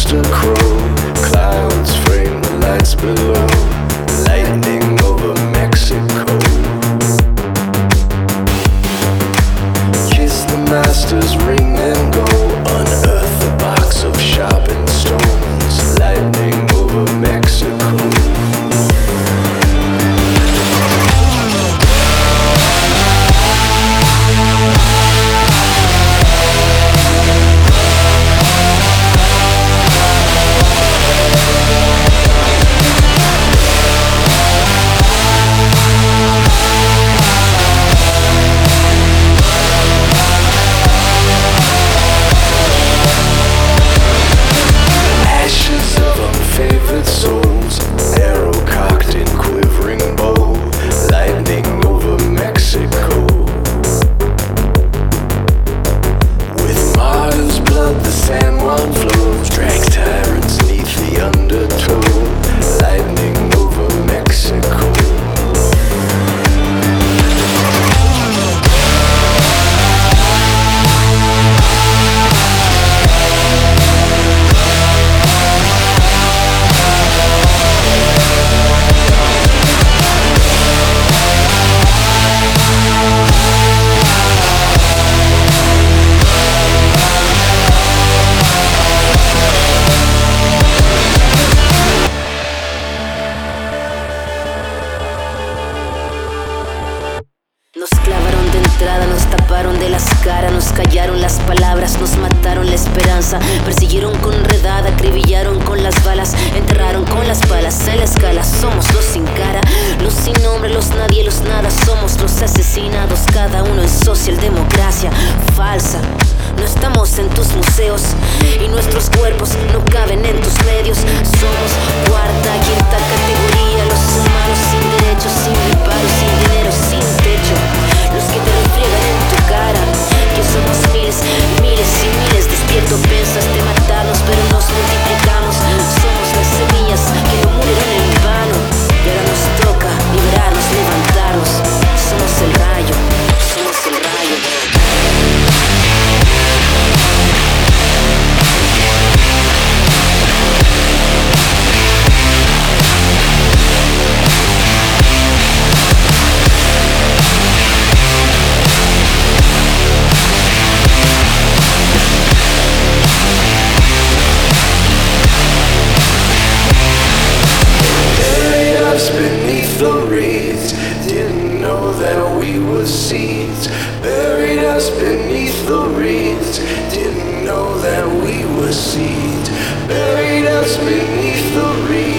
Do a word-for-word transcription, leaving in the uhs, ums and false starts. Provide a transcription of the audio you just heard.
rooster crow, clouds frame the lights below, lightning over Mexico. Kiss the master's ring and go, unearth the box of sharpened stones, lightning over Mexico. Souls, arrow cocked in quivering bow, lightning over Mexico. With martyr's blood the San Juan flows, drag tyrants neath the undertow, lightning over Mexico. Nos clavaron de entrada, nos taparon de las caras, nos callaron las palabras, nos mataron la esperanza, persiguieron con redada, acribillaron con las balas, enterraron con las balas en la escala. Somos los sin cara, los sin nombre, los nadie, los nada. Somos los asesinados, cada uno en socialdemocracia falsa. No estamos en tus museos y nuestros cuerpos no caben en tus medios. Somos cuarta, quinta categoría, los humanos sin derechos, sin reparo, sin dinero, sin techo. Los que te refriegan en tu cara que somos miles, miles y miles. Despierto pensaste matarnos, pero nos multiplicamos. Somos las semillas que no murieron en vano, y ahora nos toca liberarnos, levantarnos. Somos el rayo, somos el rayo. Beneath the reeds, didn't know that we were seeds. Buried us beneath the reeds, didn't know that we were seeds. Buried us beneath the reeds.